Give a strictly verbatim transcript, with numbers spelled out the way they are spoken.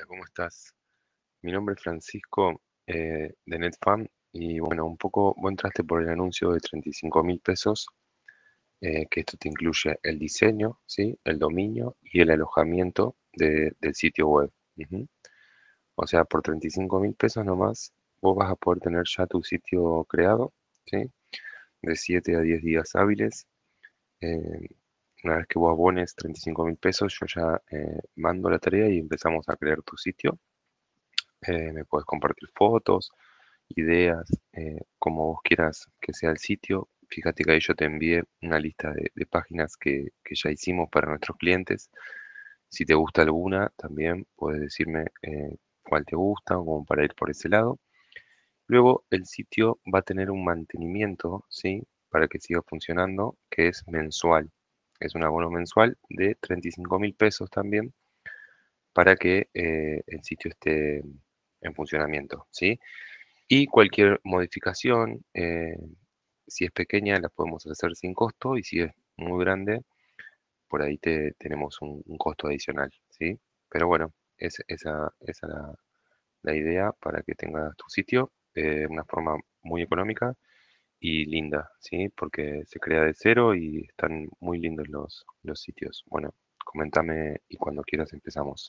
Hola, ¿cómo estás? Mi nombre es Francisco eh, de NetFam y bueno, un poco, vos entraste por el anuncio de treinta y cinco mil pesos, eh, que esto te incluye el diseño, ¿sí? El dominio y el alojamiento de- del sitio web. Ujú. O sea, por treinta y cinco mil pesos nomás, vos vas a poder tener ya tu sitio creado, ¿sí? De siete a diez días hábiles. Eh, una vez que vos abones treinta y cinco mil pesos, yo ya eh, mando la tarea y empezamos a crear tu sitio. Eh, me puedes compartir fotos, ideas, eh, como vos quieras que sea el sitio. Fíjate que ahí yo te envié una lista de, de páginas que, que ya hicimos para nuestros clientes. Si te gusta alguna, también puedes decirme eh, cuál te gusta, como para ir por ese lado. Luego el sitio va a tener un mantenimiento, ¿sí? Para que siga funcionando, que es mensual. Es un abono mensual de treinta y cinco mil pesos también para que eh, el sitio esté en funcionamiento, ¿sí? Y cualquier modificación, eh, si es pequeña, la podemos hacer sin costo y si es muy grande, por ahí te, tenemos un, un costo adicional, ¿sí? Pero bueno, es, esa esa la, la idea para que tengas tu sitio de una forma muy económica y linda, ¿sí? Porque se crea de cero y están muy lindos los, los sitios. Bueno, coméntame y cuando quieras empezamos.